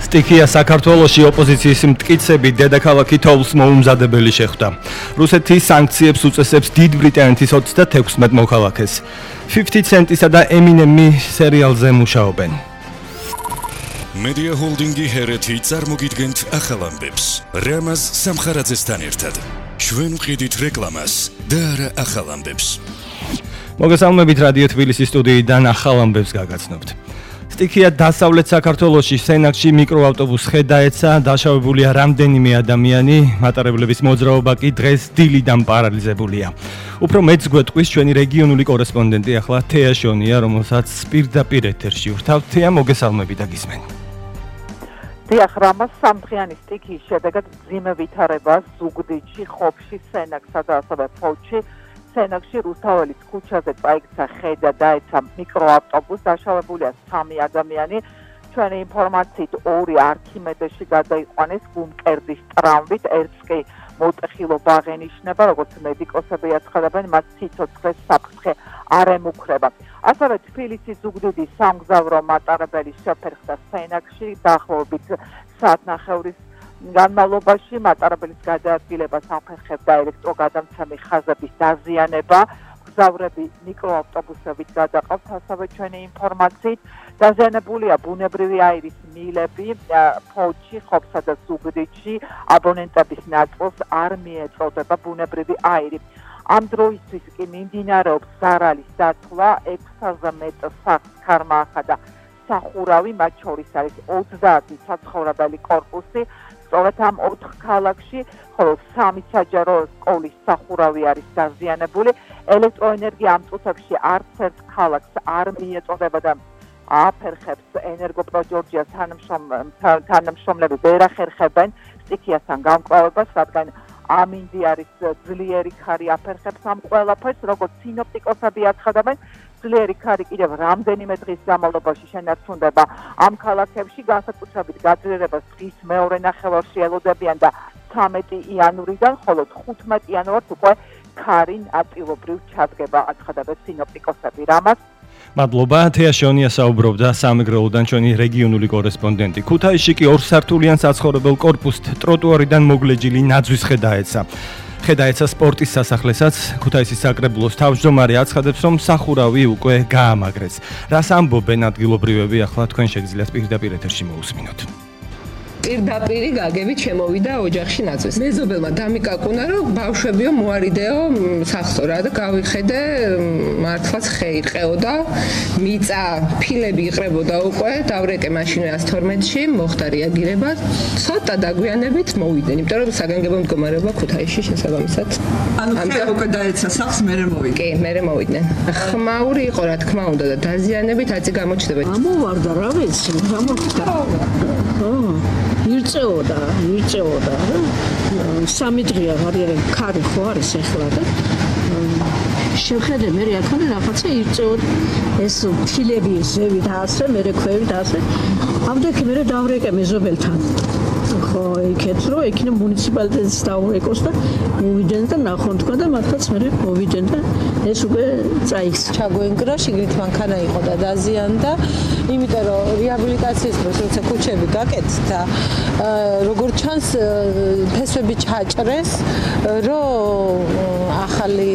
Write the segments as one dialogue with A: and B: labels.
A: სტიქია საქართველოში ოპოზიციის მტკიცები დედაქალაქი თოვლს მოუმზადებელი შეხვდა. რუსეთი სანქციებს უწესებს დიდ ბრიტანეთის 36 მოქალაქეს. 50 ცენტისა და ემინემი სერიალზე მუშაობენ.
B: Media Holdingi ჰერეთი წარმოგიდგენთ ახალ ამბებს. რამაზ სამხარაძესთან ერთად. ჩვენ ვყიდით რეკლამას და არა ახალ ამბებს.
A: მოგესალმებით რადიო თბილისის სტუდიიდან ახალ ამბებს გაგაცნობთ. სტიქია დასავლეთ საქართველოში სენაკში მიკროავტობუსს ხედაეცა, დაშავებულია რამდენიმე ადამიანი, მატარებლების მოძრაობა კი დღეს დილიდან პარალიზებულია. უფრო მეც გვეტყვის ჩვენი რეგიონული კორესპონდენტი ახლა თეა შონია, რომელსაც პირდაპირ ეთერში ვრთავთ. თეა, მოგესალმები და გისმენ.
C: დიახ, რამაზ სამდღიანი სტიქიის შედეგად მძიმე ვითარება ზუგდიდში, ხობში, სენაკსა და ასევე ფოთში. სენაკში რუსთაველის ქუჩაზე წაიქცა ხედა დაეცა მიკროავტობუსს, დაშავებულია 3 ადამიანი. ჩვენი ინფორმაციით 2 არქიმედეში გადაიყვანეს გუმკერდის ტრამვით, ერთს კი მოტეხილობა აღენიშნება, როგორც მედიკოსები აცხადებენ, მათ სიცოცხლეს საფრთხე არ ემუქრება. ასევე თბილისის ზუგდიდის სამგზავრო მატარებელი შეფერხდა სენაკში, დაახლოებით საათნახევრის განმავლობაში მატარებლის გადაადგილებას აფერხებდა ელექტროგადამცემი ხაზების დაზიანება, მგზავრები მიკროავტობუსებით გადაყავთ, ასევე ჩვენი ინფორმაციით დაზიანებულია ბუნებრივი აირის მილები ფოთში, ხობსა და ზუგდიდში, აბონენტების ნაწილს არ მიეწოდება ბუნებრივი აირი. ამ დროისთვის კი მიმდინარეობს ზარალის დათვლა, 600 მეტრ სახლს ქარმაახა და სახურავი, მათ შორის არის 30 საცხოვრებელი კორპუსი. სწორედ ამ 4 ქალაქში, ხოლო 3 საჯარო სკოლის სახურავი არის დაზიანებული. ელექტროენერგია ამ წუთებში არც ერთ ქალაქს არ მიეწოდება და აფერხებს ენერგოპროჯორჯიას თანამშრომლები ვერ ახერხებენ სტიქიასთან გამკლავებას, რადგან ამინდი არის ძლიერი ქარი აფერხებს ამ ყველაფერს, როგორც სინოპტიკოსები აცხადებენ. ძლიერი ქარი კიდევ რამდენიმე დღის განმავლობაში შენარჩუნდება ამ ქალაქებში, განსაკუთრებით გაძლიერებას დღის მეორე ნახევარში ელოდებიან და 13 იანვრიდან, ხოლო 15 იანვარს უკვე ქარი ნაწილობრივ ჩადგება, აცხადებენ სინოპტიკოსები. რამაც
A: მადლობა, თეა შონია საუბრობდა სამეგრელოდან ჩვენი რეგიონული კორესპონდენტი. ქუთაისში კი 2 სართულიან საცხოვრებელ კორპუსს ტროტუარიდან მოგლეჯილი ნაძვის ხედაეცა სპორტის სასახლესაც. ქუთაისის საკრებულოს თავმჯდომარე აცხადებს, რომ სახურავი უკვე გაამაგრეს. რას ამბობენ ადგილობრივები, ახლა თქვენ შეგიძლიათ პირდაპირ ეთერში მოусმინოთ.
D: პირდაპირი გაგებით შემოვიდა ოჯახში ნაძვის. მეზობელმა დამიკაკუნა, რომ ბავშვებიო მოარიდეო სახსო რა და გავიხედე მართლაც ხეიყეოდა, მიწა, ფილები იყრებოდა უკვე, დავრეკე მაშინვე 112-ში, მოხდა რეაგირება, ცოტა დაგვიანებით მოვიდნენ, იმიტომ რომ საგანგებო მდგომარეობა ქუთაისში შესაბამისად.
E: ანუ ხე უკვე დაეცა სახს, მერე მოვიდნენ.
D: კი, მერე მოვიდნენ. ხმაური იყო რა თქმა უნდა და დაზიანებით აწი გამოჩნდება.
F: ამოვარდა რა ვიცი, გამოხდა. ირწეოდა. 3 დღეა ვარიანტი ქარი ხო არის ახლა და შეხედე მე რაკონე რაღაცა ირწეოდა ეს ფილები ზევით ასე, მე ქვევით ასე. ამდენი მე დავრეკე მეზობელთან. ხო, იქეთ რომ იქნებ მუნიციპალიტეტს დაურეკოს და მოვიდნენ და ნახონ თქვა და მართლაც მე მოვიდნენ და ეს უკვე წაიქცა.
G: ჩაგვენკრა, შიგნით მანქანა იყო და დაზიანდა, იმიტომ რომ რეაბილიტაციის დროს როცა ქუჩები გაკეთდა, როგორც ჩანს ფესვები ჩაჭრეს, რომ ახალი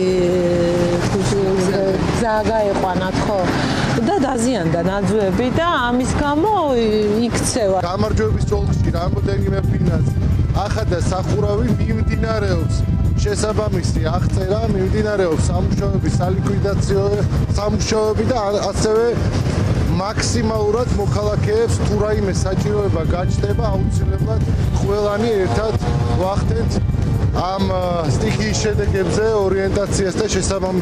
G: გზა გაეყვანათ, ხო? და დაზიანდა ნაძვები და ამის გამო იქცევა.
H: გამარჯვების წოლში რამოდენიმე ფინანს ახადა სახურავი მიმდინარეობს. შესაბამისი აღწერა მიმდინარეობს სამუშაოების სალიკვიდაციო სამუშაოები და ასევე მაქსიმალურად მოქალაქეებს თუ რაიმე საჭიროება გაჩნდება, აუცილებლად ყველანი ერთად ვახდენთ ამ სტიქიის შედეგებზე ორიენტაციას და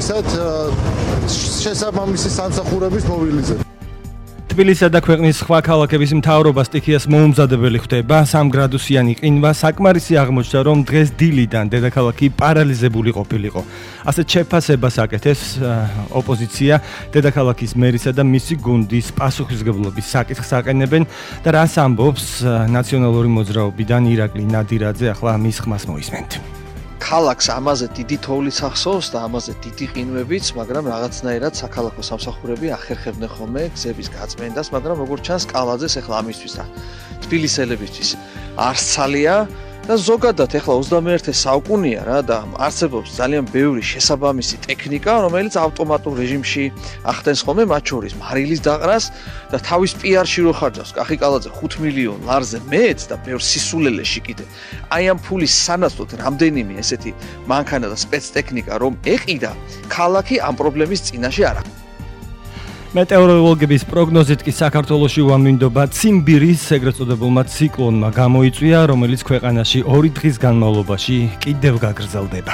H: შესაბამისი სამსახურების მობილიზება.
A: თბილისსა და ქვეყნის სხვა ქალაქების მთავრობა სტიქიას მოუმზადებელი ხვდება. 3 გრადუსიანი ყინვა საკმარისი აღმოჩნდა, რომ დღეს დილიდან დედაქალაქი პარალიზებული ყოფილიყო. ასეთ შეფასებას აკეთებს ოპოზიცია დედაქალაქის მერისა და მისი გუნდის პასუხისმგებლობის საკითხს აყენებენ და რას ამბობს ნაციონალური მოძრაობიდან ირაკლი ნადირაძე, ახლა მის ხმას მოისმენთ.
I: ქალაქს ამაზე დიდი თოვლიც ახსოვს და ამაზე დიდი ყინვებიც, მაგრამ რაღაცნაირად საქალაქო სამსახურები ახერხებდნენ ხოლმე გზების გაწმენდას, მაგრამ როგორც ჩანს კალაძეს ახლა ამისთვის და თბილისელებისთვის არც ცალია და ზოგადად ახლა 21 საუკუნეა რა და არსებობს ძალიან ბევრი შესაბამისი ტექნიკა, რომელიც ავტომატურ რეჟიმში ახდენს ხოლმე მათ შორის მარილის დაყრას და თავის PR-ში რო ხარჯავს კახიკალაძე 5 მილიონ ლარზე მეც და ბევრ სისულელეში კიდე. აი ამ ფულის სანაცვლოდ რამდენიმე ესეთი მანქანა და სპეცტექნიკა რომ ეყიდა, ქალაქი ამ პრობლემის წინაშე არ არის.
A: მეტეოროლოგების პროგნოზით კი საქართველოში უამინდობა ციმბირის ეგრეთ წოდებულმა ციკლონმა გამოიწვია, რომელიც ქვეყანაში 2 დღის განმავლობაში კიდევ გაგრძელდება.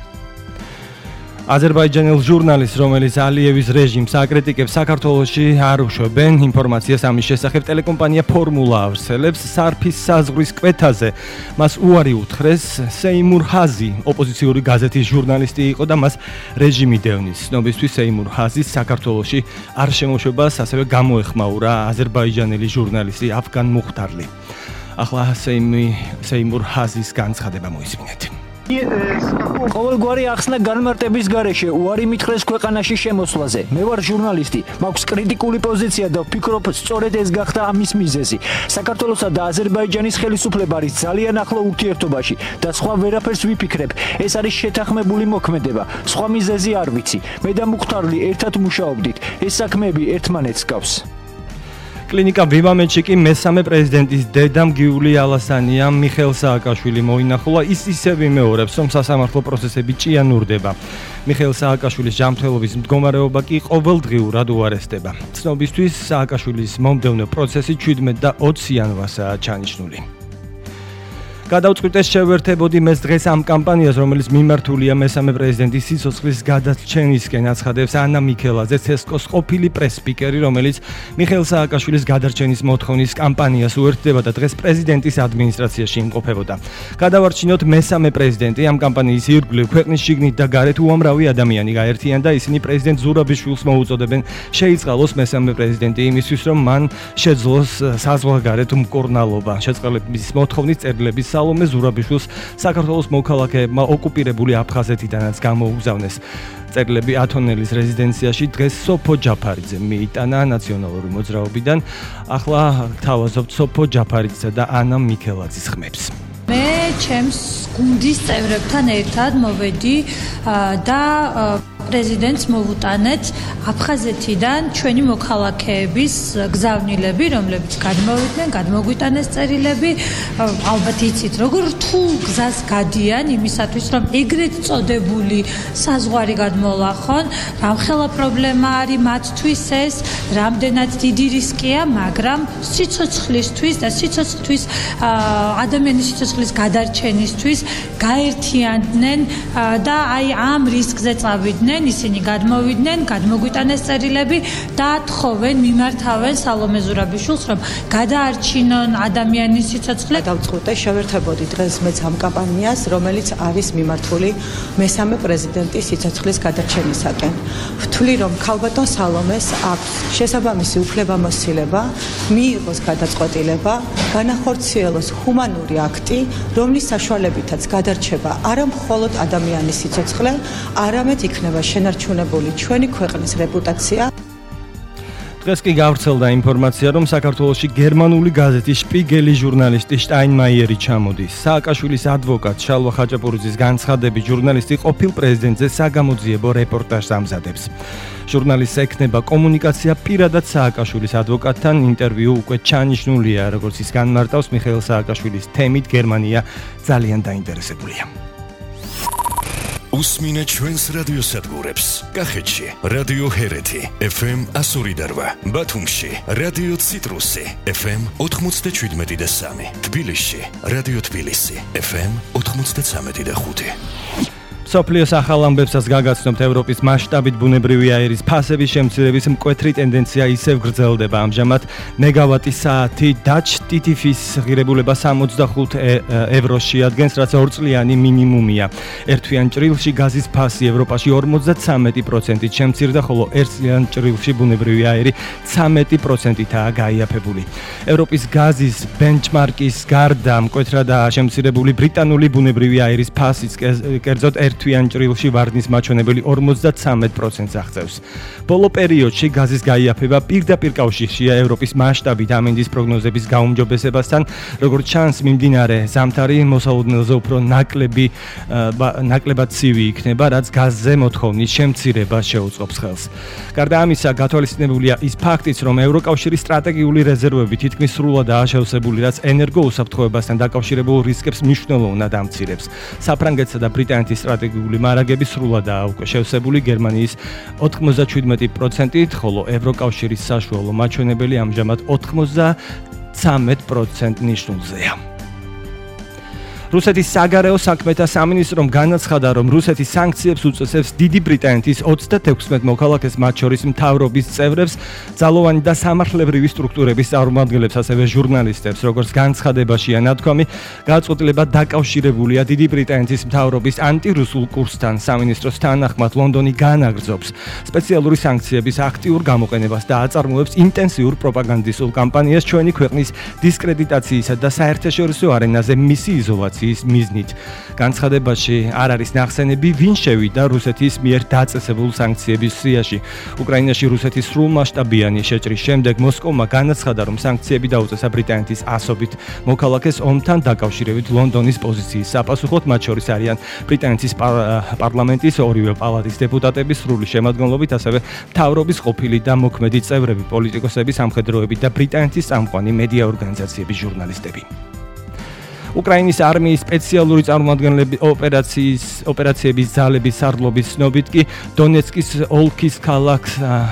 A: აზერბაიჯანელ ჟურნალისტს, რომელიც ალიევის რეჟიმს აკრიტიკებს, საქართველოში არ უშვებენ ინფორმაციას ამის შესახებ. ტელეკომპანია ფორმულა ავრცელებს სარფის საზღვრის კვეთაზე. მას უარი უთხრეს სეიმურ ჰაზი, ოპოზიციური გაზეთის ჟურნალისტი იყო და მას რეჟიმი დევნის. ცნობისთვის სეიმურ ჰაზის საქართველოში არ შემოშვებას ასევე გამოეხმაურა აზერბაიჯანელი ჟურნალისტი აფგან მუხტარლი. ახლა სეიმურ ჰაზის განცხადება მოისმინეთ.
J: ყოველგვარი ახსნა განმარტების გარეშე უარი მითხრეს ქვეყანაში შემოსვლაზე. მე ვარ ჟურნალისტი, მაქვს კრიტიკული პოზიცია და ვფიქრობ, სწორედ ეს გახდა ამის მიზეზი. საქართველოსა და აზერბაიჯანის ხელისუფლება არის ძალიან ახლო ურთიერთობაში და სხვა ვერაფერს ვიფიქრებ. ეს არის შეთანხმებული მოქმედება. სხვა მიზეზი არ ვიცი. მე და მუხტარლი ერთად მუშაობდით. ეს საქმეები ერთმანეთს გავს.
A: კლინიკა ვივამეთში კი მესამე პრეზიდენტის დედა მგიული ალასანიამ მიხეილ სააკაშვილი მოინახულა. ის ისევ იმეორებს, რომ სასამართლო პროცესები ჭიანურდება. მიხეილ სააკაშვილის ჯანმრთელობის მდგომარეობა კი ყოველდღიურად უარესდება. ცნობისთვის სააკაშვილის მომდევნო პროცესი 17 და 20 იანვარსაა ჩანიშნული. გადავწყვიტეს შევერთებოდი მეს დღეს ამ კამპანიას, რომელიც მიმართულია მესამე პრეზიდენტის სიცოცხლის გადარჩენისკენ, აცხადებს ანა მიქელაძე, ცესკოს ყოფილი პრეს-სპიკერი, რომელიც მიხეილ სააკაშვილის გადარჩენის მოთხოვნის კამპანიას უერთდება და დღეს პრეზიდენტის ადმინისტრაციაში იმყოფებოდა. გადავარჩინოთ მესამე პრეზიდენტი. ამ კამპანიის ირგვლივ ქვეყნის შიგნით და გარეთ უამრავი ადამიანი გაერთიან და ისინი პრეზიდენტ ზურაბიშვილს მოუწოდებენ შეიწყალოს მესამე პრეზიდენტი იმისთვის, რომ მან შეძლოს საზღვარგარეთ მკურნალობა. შეწყალების მოთხოვნის წერილების სალომე ზურაბიშვილს საქართველოს მოქალაქეებმა ოკუპირებული აფხაზეთიდანაც გამოუგზავნეს. წერილები ათონელის რეზიდენციაში დღეს სოფო ჯაფარიძე მიიტანა ნაციონალური მოძრაობიდან. ახლა გთავაზობთ სოფო ჯაფარიძისა და ანა მიქელაძის ხმებს.
K: მე ჩემს გუნდის წევრებთან ერთად მოვედი და პრეზიდენტს მოვუტანეთ აფხაზეთიდან ჩვენი მოქალაქეების გზავნილები, რომლებიც გადმოგვიტანეს წერილები. ალბათ იცით, როგორ რთულ გზას გადიან იმისათვის, რომ ეგრეთ წოდებული საზღვარი გადმოლახონ. რამხელა პრობლემა არის მათთვის ეს, რამდენად დიდი რისკია, მაგრამ სიცოცხლისთვის და სიცოცხლის ადამიანის სიცოცხლის გადარჩენისთვის გაერთიანდნენ და აი ამ რისკზე წავიდნენ. ისინი გადმოვიდნენ, გადმოგვიტანეს წერილები და თხოვენ, მიმართავენ სალომე ზურაბიშვილს, რომ გადაარჩინონ ადამიანის სიცოცხლე.
L: დავწყვიტე შევერთებოდი დღეს მეც ამ კამპანიას, რომელიც არის მიმართული მესამე პრეზიდენტის სიცოცხლის გადარჩენისაკენ. ვთვლი, რომ ქალბატონ სალომეს აქვს შესაბამისი უფლებამოსილება, მიიღოს გადაწყვეტილება, განახორციელოს ჰუმანური აქტი, რომლის საშუალებითაც გადარჩება არა მხოლოდ ადამიანის სიცოცხლე, არამედ იქნება შენარჩუნებული ჩვენი ქვეყნის რეპუტაცია.
A: დღეს კი გავრცელდა ინფორმაცია, რომ საქართველოში გერმანული გაზეთი შპიგელი ჟურნალისტი შტაინმაიერი ჩამოდის. სააკაშვილის ადვოკატ შალვა ხაჭაპურიძის განცხადებით, ჟურნალისტი ყოფილ პრეზიდენტზე საგამოძიებო რეპორტაჟს ამზადებს. ჟურნალისტს ექნება კომუნიკაცია პირადად სააკაშვილის ადვოკატთან. ინტერვიუ უკვე ჩანიშნულია, როგორც ის განმარტავს, მიხეილ სააკაშვილის თემით გერმანია ძალიან დაინტერესებულია.
B: უსმინეთ ჩვენს რადიოსადგურებს. კახეთში რადიო ჰერეთი FM 102.8, ბათუმში რადიო ციტრუსი FM 97.3, თბილისში რადიო თბილისი FM 93.5.
A: სოფლიოს ახალ ამბებსაც გაგაცნობთ ევროპის მასშტაბით ბუნებრივი აირის ფასების შემცირების მკვეთრი ტენდენცია ისევ გრძელდება. ამჟამად მეგავატი საათი Dutch TTF-ის ღირებულება 65 ევროს შეადგენს, რაც 2 წლიანი მინიმუმია. ერთვიან ჭრილში გაზის ფასი ევროპაში 53%-ით შემცირდა, ხოლო ერთწლიან ჭრილში ბუნებრივი აირი 13%-ითაა გაიაფებული. ევროპის გაზის ბენჩმარკის გარდა მკვეთრადაა შემცირებული ბრიტანული ბუნებრივი აირის ფასიც, კერძოდ ერთვიან ჭრილში ვარდნის მაჩვენებელი 53%-ს აღწევს. ბოლო პერიოდში გაზის გაიაფება პირდაპირ კავშირშია ევროპის მასშტაბით ამინდის პროგნოზების გაუმჯობესებასთან, როგორც ჩანს, მიმდინარე ზამთარი მოსალოდნელზე უფრო ნაკლებად ცივი იქნება, რაც გაზზე მოთხოვნის შემცირებას შეუწყობს ხელს. გარდა ამისა, გათვალისწინებულია ის ფაქტიც, რომ ევროკავშირის სტრატეგიული რეზერვები თითქმის სრულადაა შევსებული, რაც ენერგოუსაფრთხოებასთან დაკავშირებულ რისკებს მნიშვნელოვნად ამცირებს. საფრანგეთსა და ბრიტანეთის სტრატეგიული მარაგები სრულადაა უკვე შევსებული გერმანიის 97%-ით, ხოლო ევროკავშირის საშუალო მაჩვენებელი ამჟამად 93% ნიშნულზეა. რუსეთის საგარეო საქმეთა სამინისტრომ განაცხადა, რომ რუსეთი სანქციებს უწესებს დიდი ბრიტანეთის 36 მოქალაქეს, მათ შორის მთავრობის წევრებს, ძალოვანი და სამართლებრივი სტრუქტურების წარმომადგენლებს, ასევე ჟურნალისტებს. როგორც განცხადებაშია ნათქვამი, გადაწყვეტილება დაკავშირებულია დიდი ბრიტანეთის მთავრობის ანტირუსულ კურსთან. სამინისტროს თანახმად ლონდონი განაგრძობს სპეციალური სანქციების აქტიურ გამოყენებას და აწარმოებს ინტენსიურ პროპაგანდისტულ კამპანიას ჩვენი ქვეყნის დისკრედიტაციისა და საერთაშორისო არენაზე მისი იზოლაციის მიზნით. განცხადებაში არ არის ნახსენები, ვინ შევიდა რუსეთის მიერ დაწესებულ სანქციების სიაში. უკრაინაში რუსეთის სრულმასშტაბიანი შეჭრის შემდეგ მოსკოვმა განაცხადა, რომ სანქციები დაუწესა ბრიტანეთის ასობით მოქალაქეს ომთან დაკავშირებით ლონდონის პოზიციის საპასუხოდ, მათ შორის არიან ბრიტანეთის პარლამენტის ორივე პალატის დეპუტატები სრული შემადგენლობით, ასევე მთავრობის ყოფილი და მოქმედი წევრები, პოლიტიკოსები, სამხედროები და ბრიტანეთის წამყვანი მედია ორგანიზაციების ჟურნალისტები. უკრაინის არმიის სპეციალური წარმომადგენლები ოპერაციების ძალების სარდლობის ცნობით კი დონეცკის ოლქის ქალაქ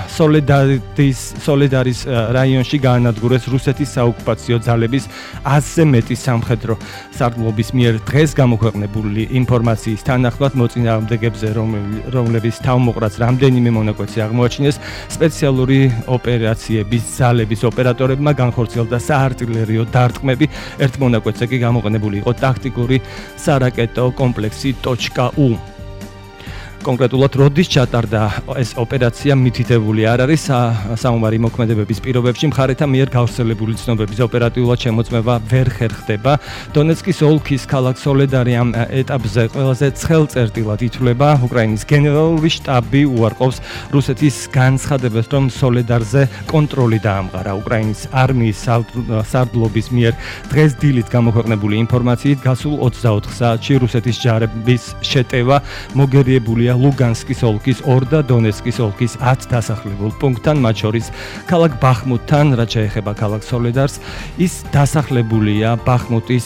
A: სოლედარის რაიონში გაანადგურეს რუსეთის საოკუპაციო ძალების 100-ზე მეტი სამხედრო სარდლობის მიერ დღეს გამოქვეყნებული ინფორმაციის თანახმად მოწინააღმდეგებზე, რომლების თავმოყრაც რამდენიმე მონაკვეთი აღმოაჩინეს, სპეციალური ოპერაციების ძალების ოპერატორებმა განხორციელდა საარტილერიო დარტყმები, ერთ მონაკვეთზე კი იყო ტაქტიკური სარაკეტო კომპლექსი .U. კონკრეტულად როდის ჩატარდა ეს ოპერაცია მითითებული არ არის. საომარი მოქმედებების პირობებში მხარეთა მიერ გავრცელებული ცნობების ოპერატიულად შემოწმება ვერ ხერხდება. დონეცკის ოლქის ქალაქ სოლედარი ამ ეტაპზე ყველაზე ცხელწერტილად ითვლება. უკრაინის გენერალური შტაბი უარყოფს რუსეთის განცხადებას, რომ სოლედარზე კონტროლი დაამყარა. უკრაინის არმიის სარდლობის მიერ დღეს დილით გამოქვეყნებული ინფორმაციით გასულ 24 საათში რუსეთის ჯარების შეტევა მოგერიებულია ლუგანსკის ოლქის 2 და დონეცკის ოლქის 10 დასახლებულ პუნქტთან, მათ შორის ქალაქ ბახმუტთან, რაც შეეხება ქალაქ სოლედარს, ის დასახლებულია ბახმუტის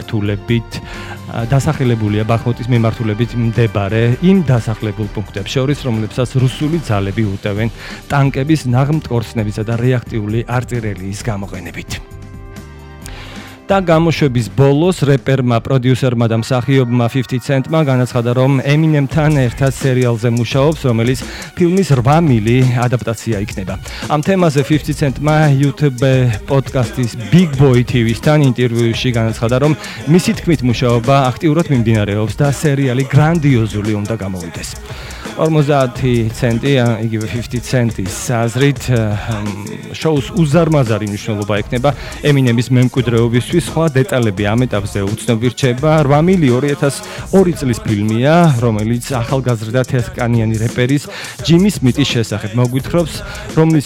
A: მიმართულებით მდებარე იმ დასახლებულ პუნქტებს შორის, რომლებსაც რუსული ძალები უტევენ ტანკების, ნაღმტკორცნებისა და რეაქტიული არტილერიის გამოყენებით. და გამოშვების ბოლოს რეპერმა, პროდიუსერმა და მსახიობმა 50 Cent-მა განაცხადა, რომ Eminem-თან ერთად სერიალზე მუშაობს, რომელიც ფილმის 8 მილი ადაპტაცია იქნება. ამ თემაზე 50 Cent-მა YouTube პოდკასტის Big Boy TV-სთან ინტერვიუში განაცხადა, რომ მისი თქმით მუშაობა აქტიურად მიმდინარეობს და სერიალი გრანდიოზული უნდა გამოვიდეს. 50 ცენტი, იგივე 50 ცენტის აზრით, შოუს უზარმაზარი მნიშვნელობა ექნება Eminem-ის მემკვიდრეობისთვის. სხვა დეტალები ამ ეტაპზე უცნობი რჩება. 8 მილი 2002 წლის ფილმია, რომელიც ახალგაზრდა თეთრკანიანი რეპერის ჯიმი სმიტის შესახებ მოგვითხრობს, რომლის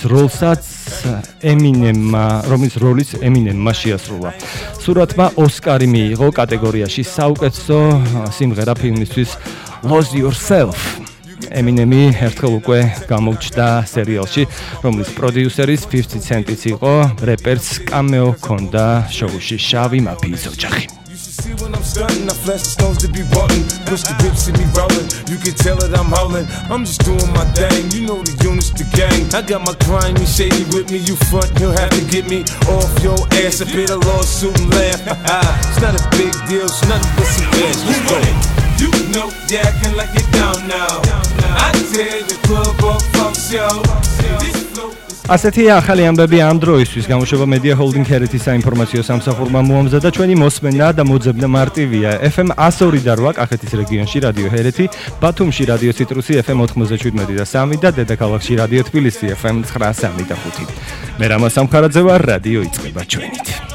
A: როლიც Eminem-მა შეასრულა. სურათმა ოსკარი მიიღო კატეგორიაში საუკეთესო სიმღერა ფილმისთვის Lose Yourself. Eminem-ი ერთხელ უკვე გამოჩნდა სერიალში, რომლის პროდიუსერის 50 Cent-იც იყო, რეპერს კამეო ჰქონდა შოუში შავი მაფიის ოჯახი. When I'm stunting, I flash the stones to be rotten. Push the grips to me rolling. You can tell that I'm howling. I'm just doing my thing. You know the units, the gang. I got my crime, you shady with me. You front, he'll have to get me off your ass. A bit of lawsuit and laugh. It's not a big deal, it's nothing but some cash. Let's go.
M: You know you acting like you don't know. I tell the club up fuck show.
A: ასეთია ახალი ამბები ამ დროისთვის. გამოშვება Media Holding ჰერეთის საინფორმაციო სამსახურმა მოამზადა. ჩვენი მოსმენა და მოძებნა მარტივია. FM 102.8 კახეთის რეგიონში რადიო ჰერეთი, ბათუმში რადიო ციტრუსი FM 97 და 3 და დედაქალაქში რადიო თბილისი FM 93 და 5. მე რამა სამხარაძე ვარ, რადიო იწყება ჩვენით.